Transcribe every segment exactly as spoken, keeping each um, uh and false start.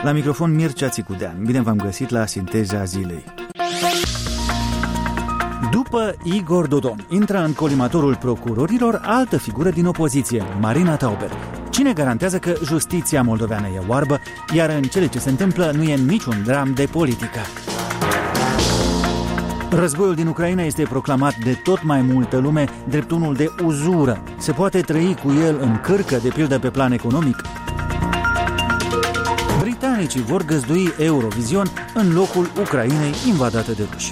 La microfon Mircea Țicudean. Bine v-am găsit la Sinteza Zilei. După Igor Dodon, intră în colimatorul procurorilor altă figură din opoziție, Marina Tauber. Cine garantează că justiția moldoveană e oarbă, iar în cele ce se întâmplă nu e niciun dram de politică? Războiul din Ucraina este proclamat de tot mai multă lume drept unul de uzură. Se poate trăi cu el în cârcă, de pildă pe plan economic? Britanicii vor găzdui Eurovision în locul Ucrainei invadate de ruși.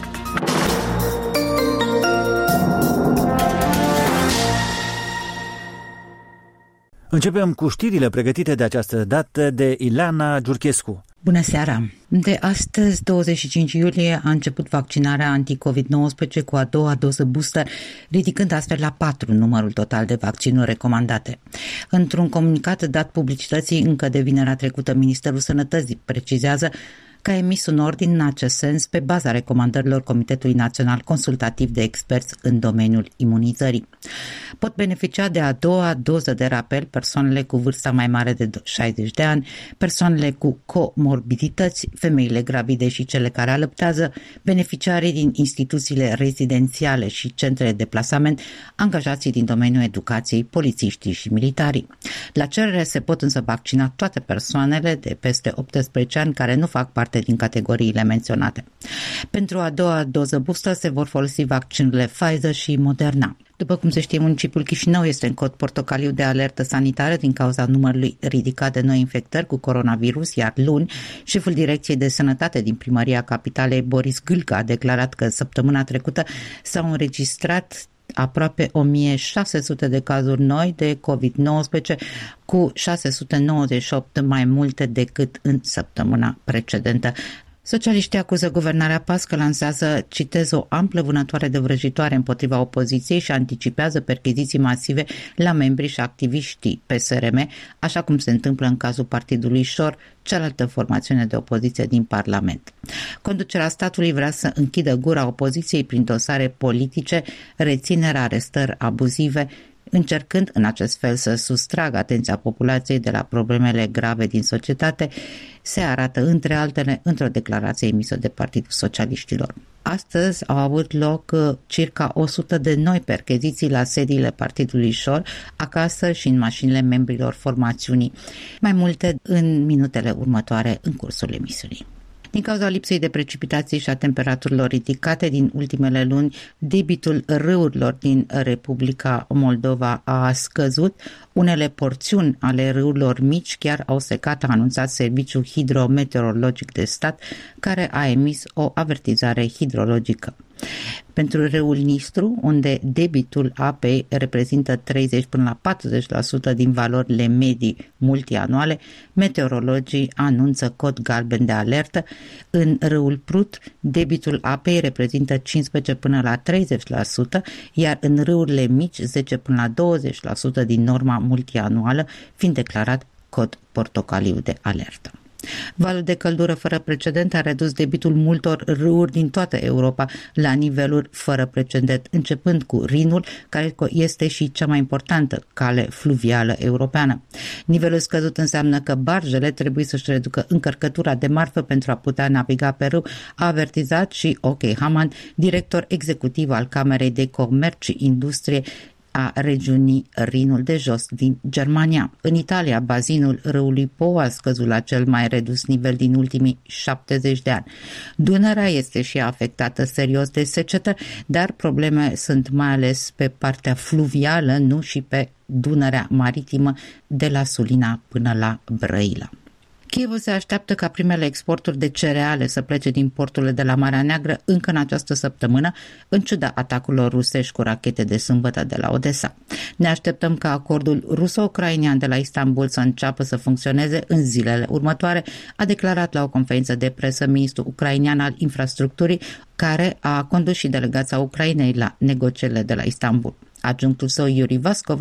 Începem cu știrile pregătite de această dată de Ileana Giurchescu. Bună seara! De astăzi, douăzeci și cinci iulie, a început vaccinarea anti-covid nouăsprezece cu a doua doză booster, ridicând astfel la patru numărul total de vaccinuri recomandate. Într-un comunicat dat publicității încă de vinerea trecută, Ministerul Sănătății precizează că a emis un ordin în acest sens pe baza recomandărilor Comitetului Național Consultativ de Experți în domeniul imunizării. Pot beneficia de a doua doză de rapel persoanele cu vârsta mai mare de șaizeci de ani, persoanele cu comorbidități, femeile gravide și cele care alăptează, beneficiarii din instituțiile rezidențiale și centrele de plasament, angajații din domeniul educației, polițiștii și militarii. La cerere se pot însă vaccina toate persoanele de peste optsprezece ani care nu fac parte din categoriile menționate. Pentru a doua doză booster se vor folosi vaccinurile Pfizer și Moderna. După cum se știe, municipiul Chișinău este în cod portocaliu de alertă sanitară din cauza numărului ridicat de noi infectări cu coronavirus, iar luni, șeful Direcției de Sănătate din Primăria Capitalei, Boris Gâlcă, a declarat că săptămâna trecută s-au înregistrat aproape o mie șase sute de cazuri noi de covid nouăsprezece, cu șase sute nouăzeci și opt mai multe decât în săptămâna precedentă. Socialiștii acuză guvernarea P A S că lansează, citez, o amplă vânătoare de vrăjitoare împotriva opoziției și anticipează percheziții masive la membrii și activiștii P S R M, așa cum se întâmplă în cazul partidului Șor, cealaltă formațiune de opoziție din Parlament. Conducerea statului vrea să închidă gura opoziției prin dosare politice, reținerea, arestări abuzive, încercând în acest fel să sustragă atenția populației de la problemele grave din societate, se arată între altele într-o declarație emisă de Partidul Socialiștilor. Astăzi au avut loc circa o sută de noi percheziții la sediile Partidului Șor, acasă și în mașinile membrilor formațiunii. Mai multe în minutele următoare în cursul emisiunii. Din cauza lipsei de precipitații și a temperaturilor ridicate din ultimele luni, debitul râurilor din Republica Moldova a scăzut. Unele porțiuni ale râurilor mici chiar au secat, a anunțat Serviciul Hidrometeorologic de Stat, care a emis o avertizare hidrologică. Pentru râul Nistru, unde debitul apei reprezintă treizeci până la patruzeci la sută din valorile medii multianuale, meteorologii anunță cod galben de alertă. În râul Prut, debitul apei reprezintă cincisprezece până la treizeci la sută, iar în râurile mici zece până la douăzeci la sută din norma multianuală, fiind declarat cod portocaliu de alertă. Valul de căldură fără precedent a redus debitul multor râuri din toată Europa la niveluri fără precedent, începând cu Rinul, care este și cea mai importantă cale fluvială europeană. Nivelul scăzut înseamnă că barjele trebuie să-și reducă încărcătura de marfă pentru a putea naviga pe râu, a avertizat și Ok Haman, director executiv al Camerei de Comerț și Industrie a regiunii Rinul de Jos din Germania. În Italia, bazinul râului Po a scăzut la cel mai redus nivel din ultimii șaptezeci de ani. Dunărea este și afectată serios de secetă, dar probleme sunt mai ales pe partea fluvială, nu și pe Dunărea maritimă de la Sulina până la Brăila. Kievul se așteaptă ca primele exporturi de cereale să plece din porturile de la Marea Neagră încă în această săptămână, în ciuda atacurilor rusești cu rachete de sâmbătă de la Odessa. Ne așteptăm ca acordul ruso-ucrainean de la Istanbul să înceapă să funcționeze în zilele următoare, a declarat la o conferință de presă ministrul ucrainean al infrastructurii, care a condus și delegația Ucrainei la negocierile de la Istanbul. Adjunctul său, Yuri Vaskov, a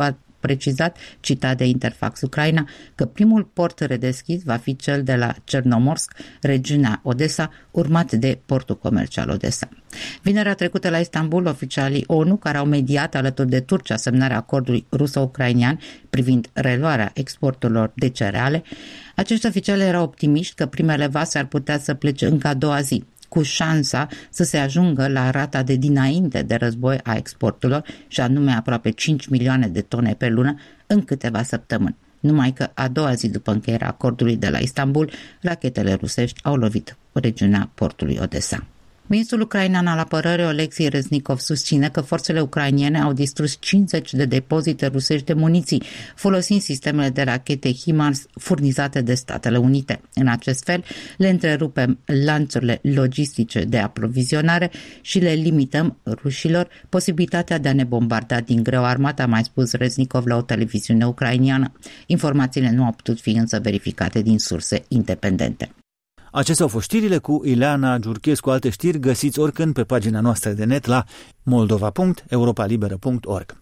precizat, citat de Interfax Ucraina, că primul port redeschis va fi cel de la Cernomorsk, regiunea Odessa, urmat de portul comercial Odessa. Vinerea trecută la Istanbul, oficialii ONU, care au mediat alături de Turcia semnarea acordului ruso-ucrainian privind reluarea exporturilor de cereale, acești oficiali erau optimiști că primele vase ar putea să plece încă a doua zi, cu șansa să se ajungă la rata de dinainte de război a exporturilor, și anume aproape cinci milioane de tone pe lună în câteva săptămâni. Numai că a doua zi după încheierea acordului de la Istanbul, rachetele rusești au lovit regiunea portului Odessa. Ministrul ucrainean al apărării Oleksiy Reznikov susține că forțele ucrainiene au distrus cincizeci de depozite rusești de muniții, folosind sistemele de rachete HIMARS furnizate de Statele Unite. În acest fel, le întrerupem lanțurile logistice de aprovizionare și le limităm rușilor posibilitatea de a ne bombarda din greu armata, a mai spus Reznikov la o televiziune ucrainiană. Informațiile nu au putut fi însă verificate din surse independente. Acestea au fost știrile cu Ileana Giurchescu. Alte știri găsiți oricând pe pagina noastră de net la moldova punct europa liberă punct org.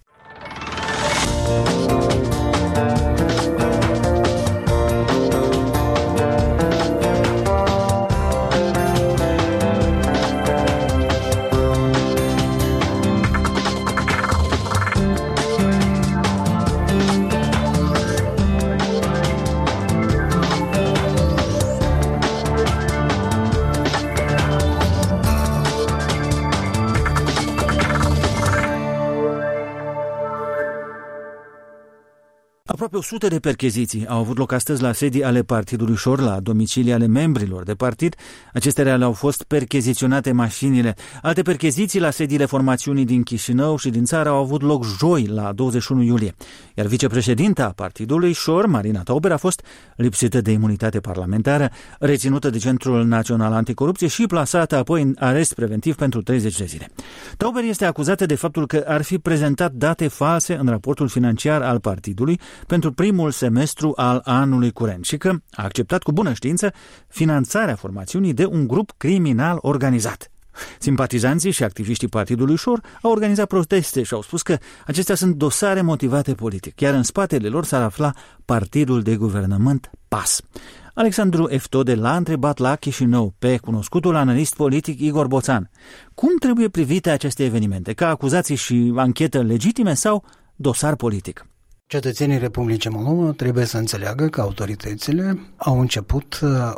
Aproape o sută de percheziții au avut loc astăzi la sedii ale Partidului Șor, la domicilii ale membrilor de partid. Acestea le-au fost percheziționate mașinile. Alte percheziții la sediile formațiunii din Chișinău și din țară au avut loc joi, la douăzeci și unu iulie. Iar vicepreședinta Partidului Șor, Marina Tauber, a fost lipsită de imunitate parlamentară, reținută de Centrul Național Anticorupție și plasată apoi în arest preventiv pentru treizeci de zile. Tauber este acuzată de faptul că ar fi prezentat date false în raportul financiar al partidului pentru primul semestru al anului curent și că a acceptat cu bună știință finanțarea formațiunii de un grup criminal organizat. Simpatizanții și activiștii Partidului Șor au organizat proteste și au spus că acestea sunt dosare motivate politic, iar în spatele lor s-ar afla partidul de guvernământ P A S. Alexandru Eftode l-a întrebat la Chișinău pe cunoscutul analist politic Igor Boțan cum trebuie privite aceste evenimente, ca acuzații și anchetă legitime sau dosar politic. Cetățenii Republicii Moldova trebuie să înțeleagă că autoritățile au început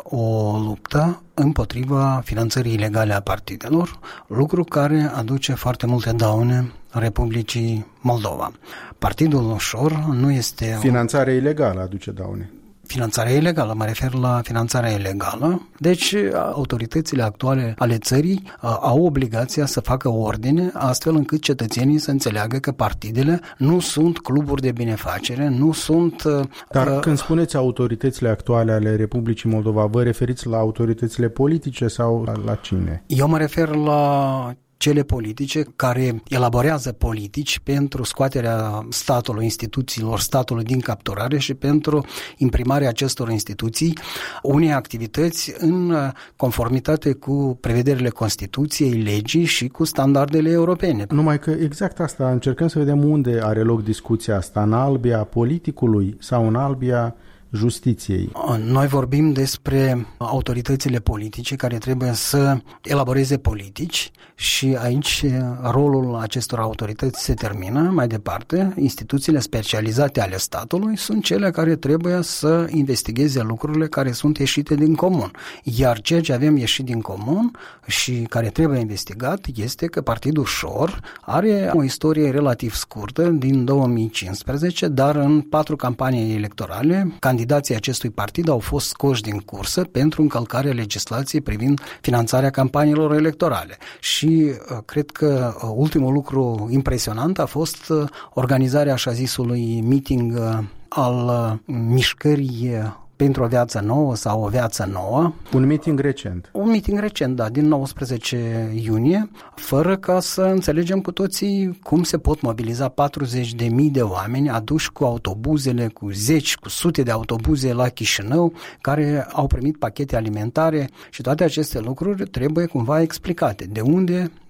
o luptă împotriva finanțării ilegale a partidelor, lucru care aduce foarte multe daune Republicii Moldova. Partidul Șor nu este... Finanțarea ilegală aduce daune. Finanțarea ilegală, mă refer la finanțarea ilegală. Deci, autoritățile actuale ale țării uh, au obligația să facă ordine, astfel încât cetățenii să înțeleagă că partidele nu sunt cluburi de binefacere, nu sunt... Uh, Dar când spuneți autoritățile actuale ale Republicii Moldova, vă referiți la autoritățile politice sau la, la cine? Eu mă refer la cele politice care elaborează politici pentru scoaterea statului, instituțiilor statului din capturare și pentru imprimarea acestor instituții unei activități în conformitate cu prevederile Constituției, legii și cu standardele europene. Numai că exact asta, încercăm să vedem unde are loc discuția asta, în albia politicului sau în albia justiției. Noi vorbim despre autoritățile politice care trebuie să elaboreze politici și aici rolul acestor autorități se termină. Mai departe, instituțiile specializate ale statului sunt cele care trebuie să investigheze lucrurile care sunt ieșite din comun. Iar ceea ce avem ieșit din comun și care trebuie investigat este că Partidul Șor are o istorie relativ scurtă din două mii cincisprezece, dar în patru campanii electorale candidații acestui partid au fost scoși din cursă pentru încălcarea legislației privind finanțarea campaniilor electorale. Și uh, cred că uh, ultimul lucru impresionant a fost uh, organizarea așa zisului meeting uh, al uh, mișcării uh, pentru o viață nouă sau o viață nouă. Un meeting recent. Un meeting recent, da, din nouăsprezece iunie, fără ca să înțelegem cu toții cum se pot mobiliza patruzeci de mii de oameni aduși cu autobuzele, cu zeci, cu sute de autobuze la Chișinău, care au primit pachete alimentare și toate aceste lucruri trebuie cumva explicate. De unde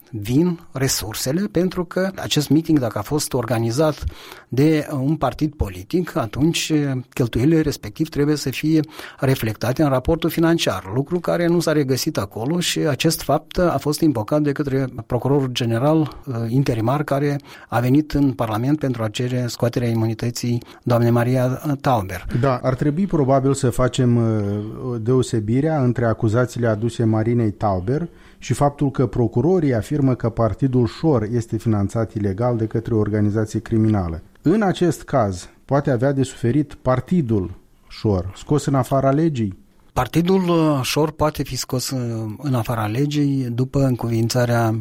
vin resursele, pentru că acest meeting, dacă a fost organizat de un partid politic, atunci cheltuielile respectiv trebuie să fie reflectate în raportul financiar, lucru care nu s-a regăsit acolo și acest fapt a fost invocat de către procurorul general interimar care a venit în Parlament pentru a cere scoaterea imunității doamnei Maria Tauber. Da, ar trebui probabil să facem deosebirea între acuzațiile aduse Marinei Tauber și faptul că procurorii afirmă că partidul Șor este finanțat ilegal de către o organizație criminală. În acest caz, poate avea de suferit partidul Șor, scos în afara legii? Partidul Șor poate fi scos în afara legii după încuviințarea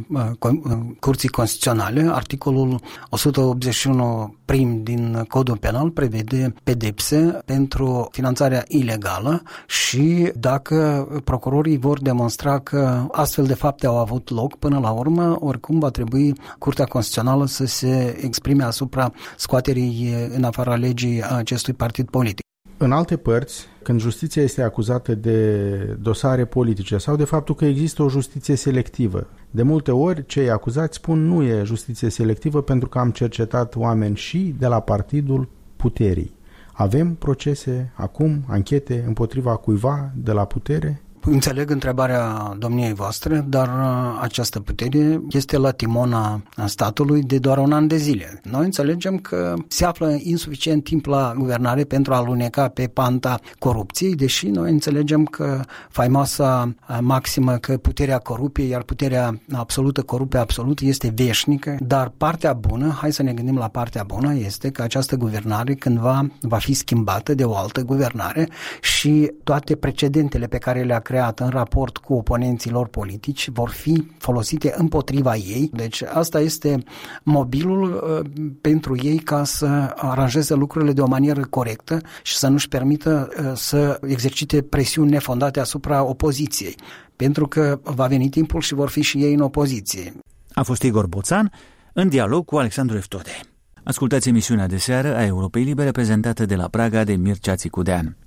Curții Constituționale. Articolul o sută optzeci și unu prim din Codul Penal prevede pedepse pentru finanțarea ilegală și dacă procurorii vor demonstra că astfel de fapte au avut loc până la urmă, oricum va trebui Curtea Constituțională să se exprime asupra scoaterii în afara legii a acestui partid politic. În alte părți, când justiția este acuzată de dosare politice sau de faptul că există o justiție selectivă, de multe ori cei acuzați spun nu e justiție selectivă pentru că am cercetat oameni și de la partidul puterii. Avem procese acum, anchete împotriva cuiva de la putere? Înțeleg întrebarea domniei voastre, dar această putere este la timona statului de doar un an de zile. Noi înțelegem că se află insuficient timp la guvernare pentru a aluneca pe panta corupției, deși noi înțelegem că faimoasa maximă că puterea corupe, iar puterea absolută corupe absolut este veșnică, dar partea bună, hai să ne gândim la partea bună, este că această guvernare cândva va fi schimbată de o altă guvernare și toate precedentele pe care le-a creat în raport cu oponenții lor politici vor fi folosite împotriva ei. Deci asta este mobilul uh, pentru ei ca să aranjeze lucrurile de o manieră corectă și să nu-și permită uh, să exercite presiuni nefondate asupra opoziției. Pentru că va veni timpul și vor fi și ei în opoziție. A fost Igor Boțan în dialog cu Alexandru Eftode. Ascultați emisiunea de seară a Europei Libere prezentată de la Praga de Mircea Țicudean.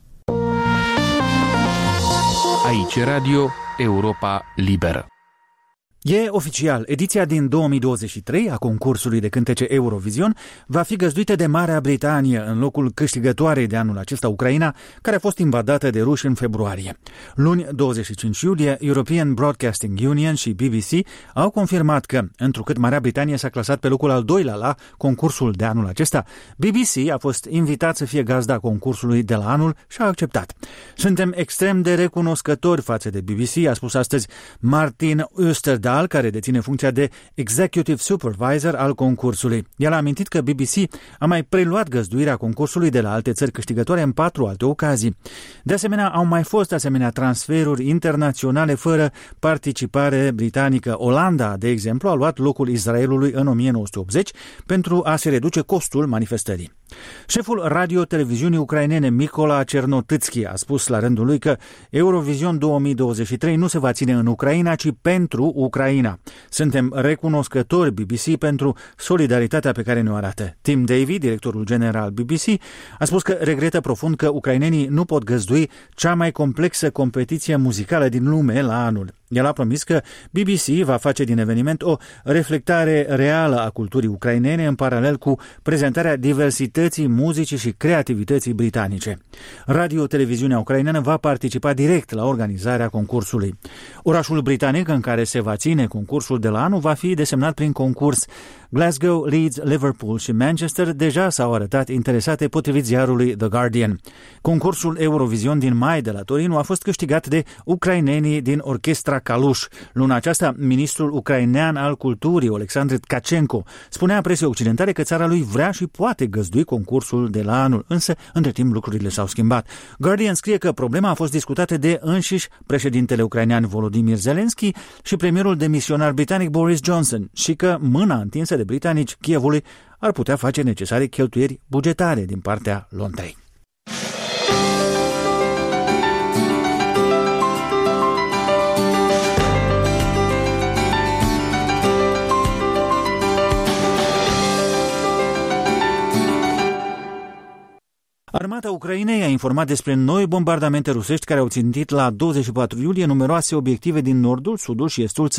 Aici Radio Europa Liberă. E oficial, ediția din două mii douăzeci și trei a concursului de cântece Eurovision va fi găzduită de Marea Britanie în locul câștigătoarei de anul acesta, Ucraina, care a fost invadată de ruși în februarie. Luni, douăzeci și cinci iulie, European Broadcasting Union și B B C au confirmat că, întrucât Marea Britanie s-a clasat pe locul al doilea la concursul de anul acesta, B B C a fost invitat să fie gazda concursului de la anul și a acceptat. Suntem extrem de recunoscători față de B B C, a spus astăzi Martin Österdahl, care deține funcția de Executive Supervisor al concursului. El a amintit că B B C a mai preluat găzduirea concursului de la alte țări câștigătoare în patru alte ocazii. De asemenea, au mai fost asemenea transferuri internaționale fără participare britanică. Olanda, de exemplu, a luat locul Israelului în o mie nouă sute optzeci pentru a se reduce costul manifestării. Șeful radio-televiziunii ucrainene Mykola Cernotîțchi a spus la rândul lui că Eurovision două mii douăzeci și trei nu se va ține în Ucraina, ci pentru Ucraina. Suntem recunoscători B B C pentru solidaritatea pe care ne-o arată. Tim Davie, directorul general B B C, a spus că regretă profund că ucrainenii nu pot găzdui cea mai complexă competiție muzicală din lume la anul. El a promis că B B C va face din eveniment o reflectare reală a culturii ucrainene în paralel cu prezentarea diversității muzicii și creativității britanice. Radio-televiziunea ucraineană va participa direct la organizarea concursului. Orașul britanic în care se va ține concursul de la anul va fi desemnat prin concurs. Glasgow, Leeds, Liverpool și Manchester deja s-au arătat interesate potrivit ziarului The Guardian. Concursul Eurovision din mai de la Torino a fost câștigat de ucrainenii din orchestra Kalush. Luna aceasta, ministrul ucrainean al culturii, Oleksandr Tkachenko, spunea presiei occidentale că țara lui vrea și poate găzdui concursul de la anul, însă, între timp, lucrurile s-au schimbat. Guardian scrie că problema a fost discutată de înșiși președintele ucrainean Volodymyr Zelensky și premierul demisionar britanic Boris Johnson și că mâna întinsă de britanici Kievului ar putea face necesare cheltuieri bugetare din partea Londrei. Armata Ucrainei a informat despre noi bombardamente rusești care au țintit la douăzeci și patru iulie numeroase obiective din nordul, sudul și estul țării.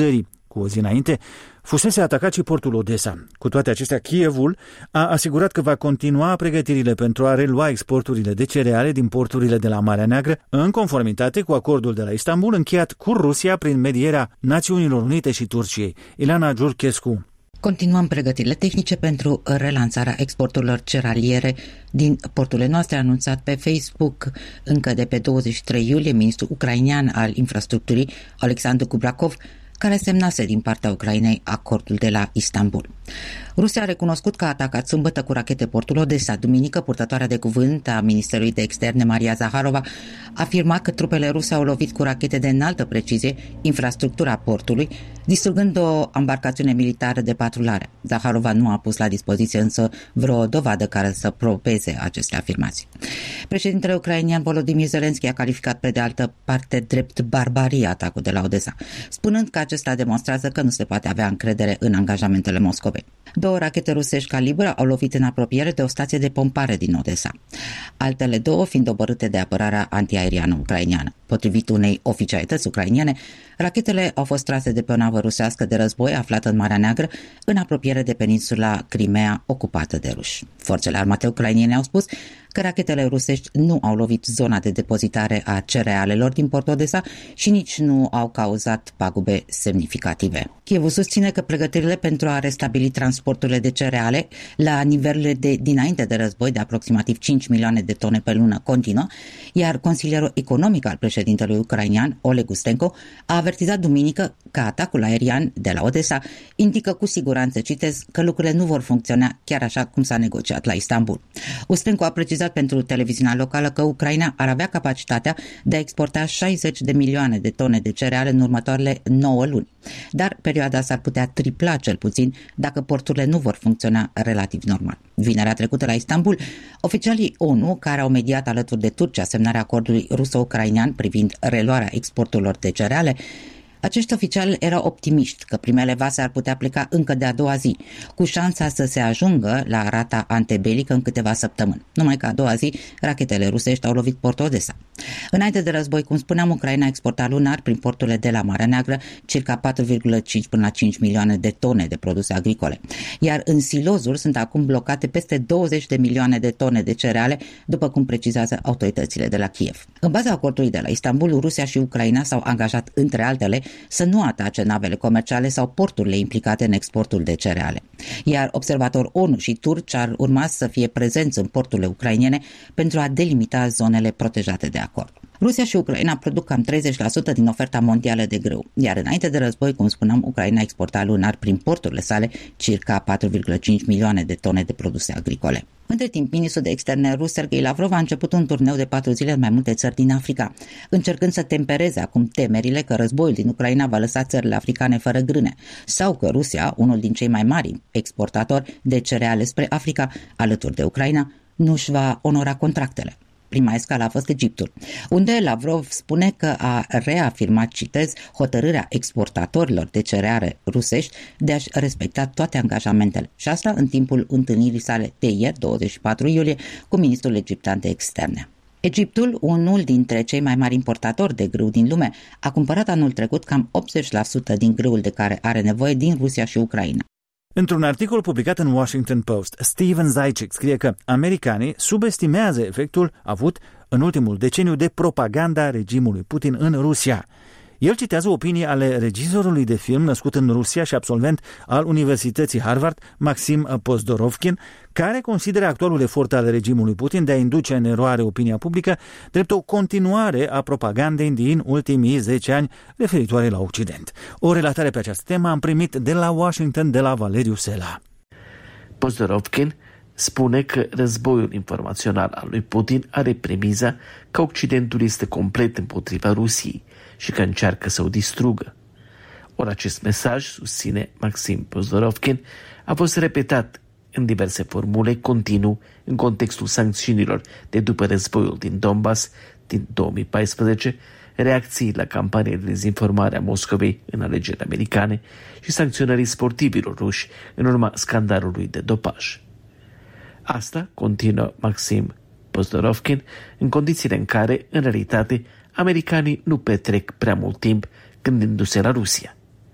Cu o zi înainte, fusese atacat și portul Odessa. Cu toate acestea, Kievul a asigurat că va continua pregătirile pentru a relua exporturile de cereale din porturile de la Marea Neagră, în conformitate cu acordul de la Istanbul încheiat cu Rusia prin medierea Națiunilor Unite și Turciei. Ileana Giurchescu. Continuăm pregătirile tehnice pentru relansarea exporturilor cerealiere din porturile noastre, anunțat pe Facebook încă de pe douăzeci și trei iulie ministrul ucrainean al infrastructurii, Alexandru Kubrakov, care semnase din partea Ucrainei acordul de la Istanbul. Rusia a recunoscut că a atacat sâmbătă cu rachete portul Odessa. Duminică, purtătoarea de cuvânt a Ministerului de Externe, Maria Zaharova, afirma că trupele ruse au lovit cu rachete de înaltă precizie infrastructura portului, distrugând o embarcațiune militară de patrulare. Zaharova nu a pus la dispoziție însă vreo dovadă care să probeze aceste afirmații. Președintele ucrainian Volodymyr Zelensky a calificat pe de altă parte drept barbarie atacul de la Odessa, spunând că acesta demonstrează că nu se poate avea încredere în angajamentele Moscovei. Două rachete rusești calibră au lovit în apropiere de o stație de pompare din Odessa, altele două fiind dobărâte de apărarea antiaeriană ucraineană. Potrivit unei oficialități ucrainene, rachetele au fost trase de pe o navă rusească de război aflată în Marea Neagră, în apropiere de peninsula Crimea ocupată de ruși. Forțele armate ucrainene au spus că rachetele rusești nu au lovit zona de depozitare a cerealelor din port Odessa și nici nu au cauzat pagube semnificative. Kievul susține că pregătirile pentru a restabili transporturile de cereale la nivelurile de dinainte de război de aproximativ cinci milioane de tone pe lună continuă, iar consilierul economic al președintelui ucrainean, Oleg Ustenko, a avertizat duminică că atacul aerian de la Odessa indică cu siguranță, citez, că lucrurile nu vor funcționa chiar așa cum s-a negociat la Istanbul. Ustenko a precizat pentru televiziunea locală că Ucraina ar avea capacitatea de a exporta șaizeci de milioane de tone de cereale în următoarele nouă luni, dar perioada s-ar putea tripla cel puțin dacă porturile nu vor funcționa relativ normal. Vinerea trecută la Istanbul, oficialii ONU, care au mediat alături de Turcia semnarea acordului ruso-ucrainean privind reluarea exporturilor de cereale, acești oficiali erau optimiști că primele vase ar putea pleca încă de a doua zi, cu șansa să se ajungă la rata antebelică în câteva săptămâni. Numai că a doua zi, rachetele rusești au lovit portul Odessa. Înainte de război, cum spuneam, Ucraina exporta lunar prin porturile de la Marea Neagră circa patru virgulă cinci până la cinci milioane de tone de produse agricole, iar în silozuri sunt acum blocate peste douăzeci de milioane de tone de cereale, după cum precizează autoritățile de la Kiev. În baza acordului de la Istanbul, Rusia și Ucraina s-au angajat, între altele, să nu atace navele comerciale sau porturile implicate în exportul de cereale. Iar observatori ONU și turci ar urma să fie prezenți în porturile ucrainene pentru a delimita zonele protejate de acord. Rusia și Ucraina produc cam treizeci la sută din oferta mondială de grâu, iar înainte de război, cum spuneam, Ucraina exporta lunar prin porturile sale circa patru virgulă cinci milioane de tone de produse agricole. Între timp, ministrul de externe rus, Sergei Lavrov, a început un turneu de patru zile în mai multe țări din Africa, încercând să tempereze acum temerile că războiul din Ucraina va lăsa țările africane fără grâne, sau că Rusia, unul din cei mai mari exportatori de cereale spre Africa, alături de Ucraina, nu își va onora contractele. Prima escală a fost Egiptul, unde Lavrov spune că a reafirmat, citez, hotărârea exportatorilor de cereale rusești de a-și respecta toate angajamentele. Și asta în timpul întâlnirii sale de ieri, douăzeci și patru iulie, cu ministrul egiptean de externe. Egiptul, unul dintre cei mai mari importatori de grâu din lume, a cumpărat anul trecut cam optzeci la sută din grâul de care are nevoie din Rusia și Ucraina. Într-un articol publicat în Washington Post, Steven Zajic scrie că americanii subestimează efectul avut în ultimul deceniu de propaganda regimului Putin în Rusia. El citează opinii ale regizorului de film născut în Rusia și absolvent al Universității Harvard, Maxim Pozdorovkin, care consideră actualul efort al regimului Putin de a induce în eroare opinia publică drept o continuare a propagandei din ultimii zece ani referitoare la Occident. O relatare pe această temă am primit de la Washington de la Valeriu Sela. Pozdorovkin spune că războiul informațional al lui Putin are premiza că Occidentul este complet împotriva Rusiei și că încearcă să o distrugă. Ori acest mesaj, susține Maxim Pozdorovkin, a fost repetat în diverse formule continuu în contextul sancțiunilor de după războiul din Donbass din două mii paisprezece, reacții la campania de dezinformare a Moscovei în alegerile americane și sancționării sportivilor ruși în urma scandalului de dopaj. Asta, continuă Maxim Pozdorovkin, în condițiile în care, în realitate, americanii nu petrec prea mult timp gândindu-se la Rusia.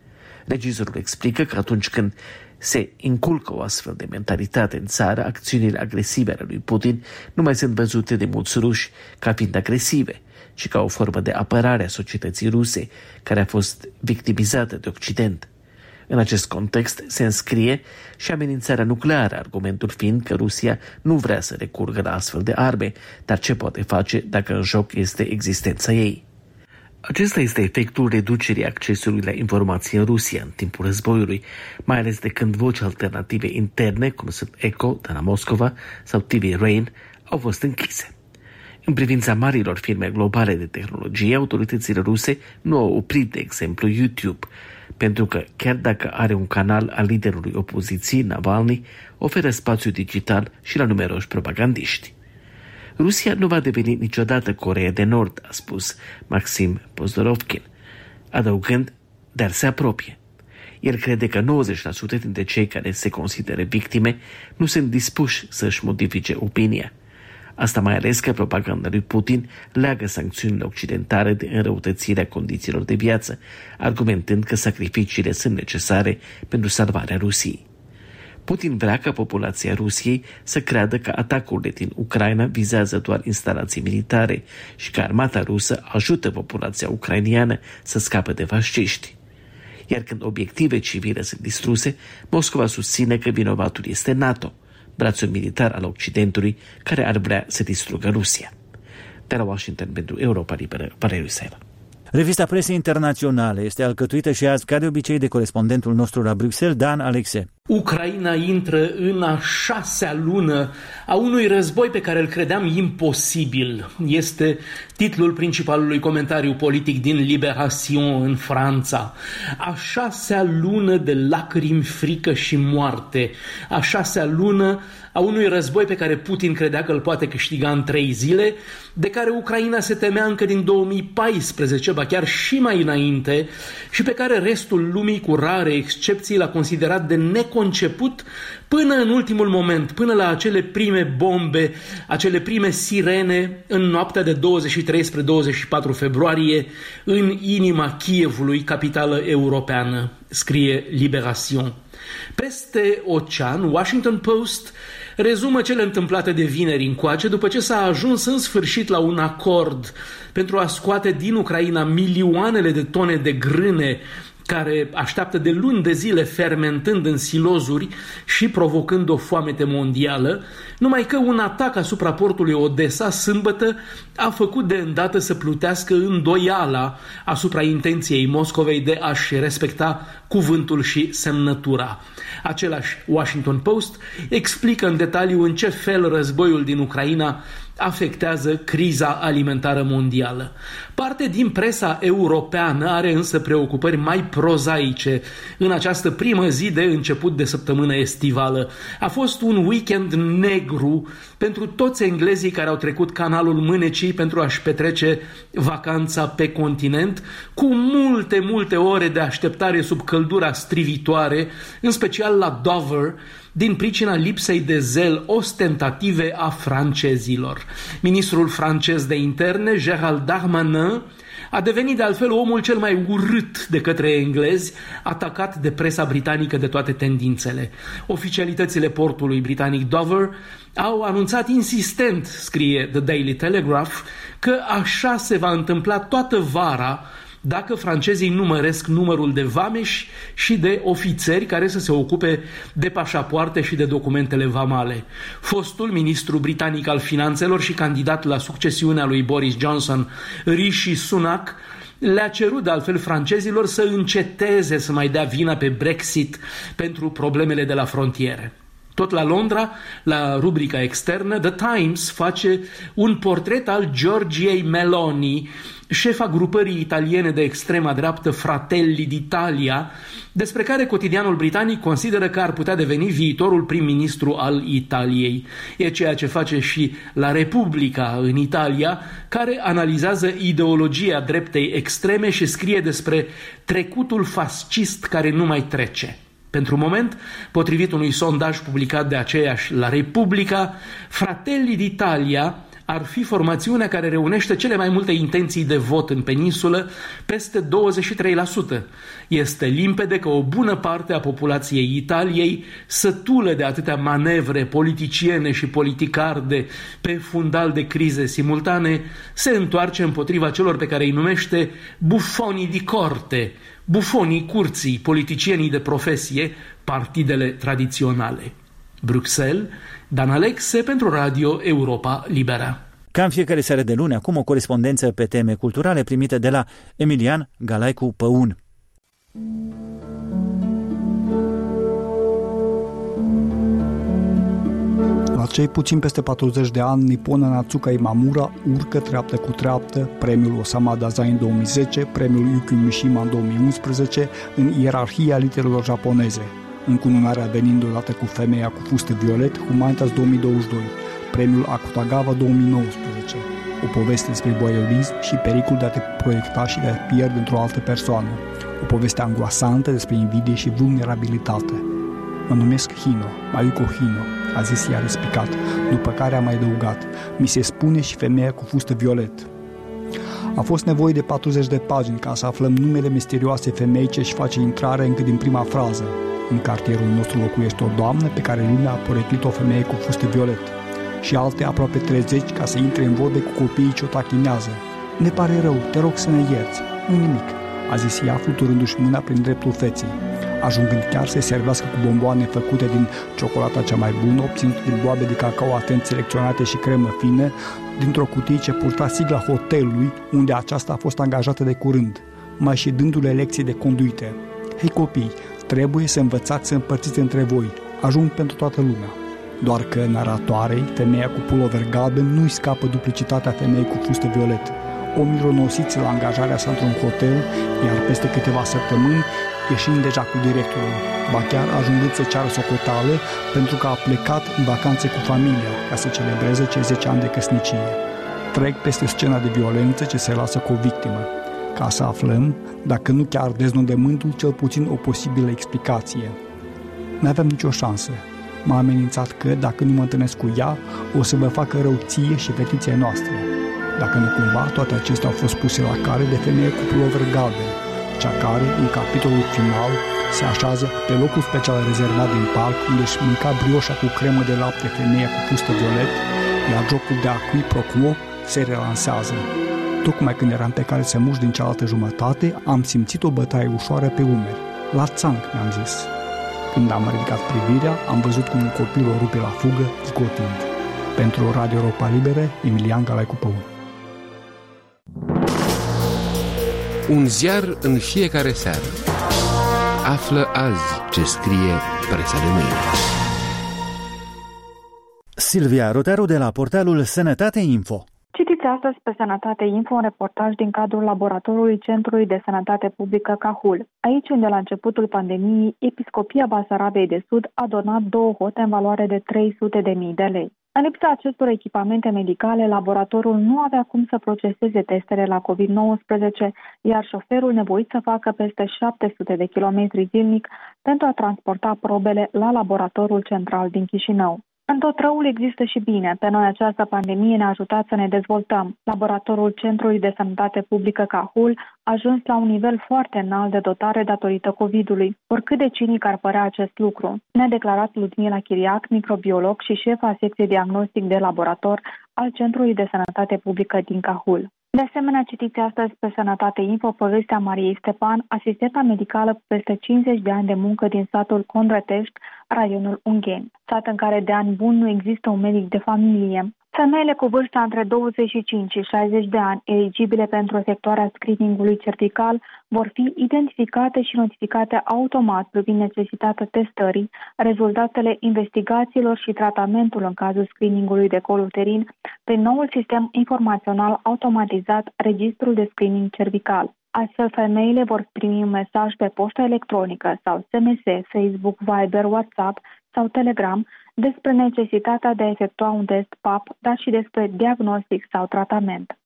Regizorul explică că atunci când se inculcă o astfel de mentalitate în țară, acțiunile agresive ale lui Putin nu mai sunt văzute de mulți ruși ca fiind agresive, ci ca o formă de apărare a societății ruse, care a fost victimizată de Occident. În acest context se înscrie și amenințarea nucleară, argumentul fiind că Rusia nu vrea să recurgă la astfel de arme, dar ce poate face dacă în joc este existența ei. Acesta este efectul reducerii accesului la informații în Rusia în timpul războiului, mai ales de când voci alternative interne, cum sunt Echo de la Moscova sau T V Rain, au fost închise. În privința marilor firme globale de tehnologie, autoritățile ruse nu au oprit, de exemplu, YouTube, pentru că, chiar dacă are un canal al liderului opoziției, Navalny, oferă spațiu digital și la numeroși propagandiști. Rusia nu va deveni niciodată Coreea de Nord, a spus Maxim Pozdorovkin, adăugând, dar se apropie. El crede că nouăzeci la sută dintre cei care se consideră victime nu sunt dispuși să-și modifice opinia. Asta mai ales că propaganda lui Putin leagă sancțiunile occidentale de înrăutățirea condițiilor de viață, argumentând că sacrificiile sunt necesare pentru salvarea Rusiei. Putin vrea ca populația Rusiei să creadă că atacurile din Ucraina vizează doar instalații militare și că armata rusă ajută populația ucrainiană să scape de fasciști. Iar când obiective civile sunt distruse, Moscova susține că vinovatul este NATO, brațul militar al Occidentului care ar vrea să distrugă Rusia. De la Washington pentru Europa Liberă, Valeriu Sela. Revista presei internaționale este alcătuită și azi, ca de obicei, de corespondentul nostru la Bruxelles, Dan Alexe. Ucraina intră în a șasea lună a unui război pe care îl credeam imposibil. Este titlul principalului comentariu politic din Libération în Franța. A șasea lună de lacrimi, frică și moarte. A șasea lună a unui război pe care Putin credea că îl poate câștiga în trei zile, de care Ucraina se temea încă din două mii paisprezece, ba chiar și mai înainte, și pe care restul lumii, cu rare excepții, l-a considerat de neconceput până în ultimul moment, până la acele prime bombe, acele prime sirene în noaptea de douăzeci și trei spre douăzeci și patru februarie, în inima Kievului, capitală europeană, scrie Libération. Peste ocean, Washington Post rezumă cele întâmplate de vineri încoace, după ce s-a ajuns în sfârșit la un acord pentru a scoate din Ucraina milioanele de tone de grâne care așteaptă de luni de zile fermentând în silozuri și provocând o foamete mondială, numai că un atac asupra portului Odessa sâmbătă a făcut de îndată să plutească îndoiala asupra intenției Moscovei de a-și respecta cuvântul și semnătura. Același Washington Post explică în detaliu în ce fel războiul din Ucraina afectează criza alimentară mondială. Parte din presa europeană are însă preocupări mai prozaice. În această primă zi de început de săptămână estivală a fost un weekend negru pentru toți englezii care au trecut canalul Mânecii pentru a-și petrece vacanța pe continent, cu multe, multe ore de așteptare sub căldura strivitoare, în special la Dover, din pricina lipsei de zel ostentative a francezilor. Ministrul francez de interne, Gérald Darmanin, a devenit de altfel omul cel mai urât de către englezi, atacat de presa britanică de toate tendințele. Oficialitățile portului britanic Dover au anunțat insistent, scrie The Daily Telegraph, că așa se va întâmpla toată vara dacă francezii nu măresc numărul de vameși și de ofițeri care să se ocupe de pașapoarte și de documentele vamale. Fostul ministru britanic al finanțelor și candidat la succesiunea lui Boris Johnson, Rishi Sunak, le-a cerut de altfel francezilor să înceteze să mai dea vina pe Brexit pentru problemele de la frontiere. Tot la Londra, la rubrica externă, The Times face un portret al Giorgiei Meloni, șefa grupării italiene de extrema dreaptă Fratelli d'Italia, despre care cotidianul britanic consideră că ar putea deveni viitorul prim-ministru al Italiei. E ceea ce face și La Repubblica în Italia, care analizează ideologia dreptei extreme și scrie despre trecutul fascist care nu mai trece. Pentru moment, potrivit unui sondaj publicat de aceeași La Repubblica, Fratelli d'Italia ar fi formațiunea care reunește cele mai multe intenții de vot în peninsulă, peste douăzeci și trei la sută. Este limpede că o bună parte a populației Italiei, sătulă de atâtea manevre politiciene și politicarde pe fundal de crize simultane, se întoarce împotriva celor pe care îi numește bufonii di corte, bufonii curții, politicienii de profesie, partidele tradiționale. Bruxelles, Dan Alexe pentru Radio Europa Liberă. Ca în fiecare seară de luni, acum o corespondență pe teme culturale primită de la Emilian Galaicu Păun. La cei puțin peste patruzeci de ani, Nippona Natsuka Imamura urcă treaptă cu treaptă premiul Osamu Dazai în două mii zece, premiul Yukio Mishima în două mii unsprezece, în ierarhia literelor japoneze, încununarea venind odată cu Femeia cu fustă violet, Humanitas două mii douăzeci și doi, premiul Akutagawa două mii nouăsprezece, o poveste despre voyeurism și pericolul de a te proiecta și de a te pierde într-o altă persoană, o poveste angoasantă despre invidie și vulnerabilitate. Mă numesc Hino, Mayuko Hino, a zis ea respicat, după care a mai adăugat, mi se spune și Femeia cu fustă violet. A fost nevoie de patruzeci de pagini ca să aflăm numele misterioase femei ce își face intrare încă din prima frază. În cartierul nostru locuiește o doamnă pe care lumea a poreclit o femeie cu fustă violet și alte aproape treizeci ca să intre în vorbe cu copiii ce o tachinează. Ne pare rău, te rog să ne ierți. Nu nimic, a zis ea fluturându-și mâna prin dreptul feței, ajungând chiar să servească cu bomboane făcute din ciocolata cea mai bună, obținută din boabe de cacao atent selecționate și cremă fină, dintr-o cutie ce purta sigla hotelului, unde aceasta a fost angajată de curând, mai și dându-le lecții de conduite. Hei copii, trebuie să învățați să împărțiți între voi, ajung pentru toată lumea. Doar că naratoarei, femeia cu pulover galben, nu-i scapă duplicitatea femeii cu fustă violet. O mironosiți la angajarea sa într-un hotel, iar peste câteva săptămâni, ieșind deja cu directorul, ba chiar ajungând să ceară socoteală pentru că a plecat în vacanțe cu familia ca să celebreze cei zece ani de căsnicie. Trec peste scena de violență ce se lasă cu o victimă, ca să aflăm, dacă nu chiar deznodământul, cel puțin o posibilă explicație. N-aveam nicio șansă. M-a amenințat că, dacă nu mă întâlnesc cu ea, o să vă facă rău ție și fetiței noastre. Dacă nu cumva, toate acestea au fost puse la cale de femeie cu pulover galben, cea care, în capitolul final, se așează pe locul special rezervat din parc, unde își mânca brioșa cu cremă de lapte femeia cu fustă violet, iar jocul de a qui pro quo se relansează. Tocmai când eram pe care să mușc din cealaltă jumătate, am simțit o bătaie ușoară pe umeri. La țanc, mi-am zis. Când am ridicat privirea, am văzut cum un copil o rupe la fugă, chicotind. Pentru Radio Europa Liberă, Emilian Galaicu Păun. Un ziar în fiecare seară. Află azi ce scrie presa de mâine. Silvia Rotaru de la portalul Sănătate Info. Citiți astăzi pe Sănătate Info un reportaj din cadrul laboratorului Centrului de Sănătate Publică Cahul. Aici, unde la începutul pandemiei, Episcopia Basarabiei de Sud a donat două hote în valoare de trei sute de mii de lei. În lipsa acestor echipamente medicale, laboratorul nu avea cum să proceseze testele la covid nouăsprezece, iar șoferul nevoit să facă peste șapte sute de kilometri zilnic pentru a transporta probele la laboratorul central din Chișinău. În tot răul există și bine. Pe noi această pandemie ne-a ajutat să ne dezvoltăm. Laboratorul Centrului de Sănătate Publică Cahul a ajuns la un nivel foarte înalt de dotare datorită COVID-ului. Oricât de cinic ar părea acest lucru, ne-a declarat Ludmila Chiriac, microbiolog și șefa secției diagnostic de laborator al Centrului de Sănătate Publică din Cahul. De asemenea, citiți astăzi pe Sănătate Info povestea Mariei Stepan, asistenta medicală cu peste cincizeci de ani de muncă din satul Condrătești, raionul Ungheni, sat în care de ani buni nu există un medic de familie. Femeile cu vârsta între douăzeci și cinci și șaizeci de ani, eligibile pentru efectuarea screeningului cervical, vor fi identificate și notificate automat privind necesitatea testării, rezultatele investigațiilor și tratamentul în cazul screeningului de col uterin prin noul sistem informațional automatizat Registrul de Screening Cervical. Astfel, femeile vor primi un mesaj pe poștă electronică sau S M S, Facebook, Viber, WhatsApp sau Telegram despre necesitatea de a efectua un test P A P, dar și despre diagnostic sau tratament.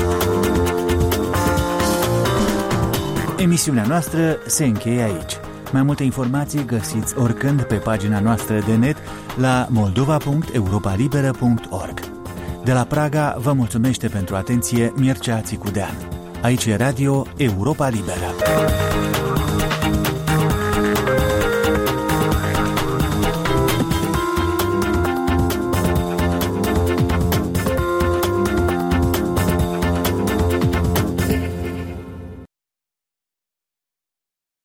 Emisiunea noastră se încheie aici. Mai multe informații găsiți oricând pe pagina noastră de net la moldova punct europa liberă punct org. De la Praga vă mulțumește pentru atenție Mircea Țicudean. Aici e Radio Europa Liberă.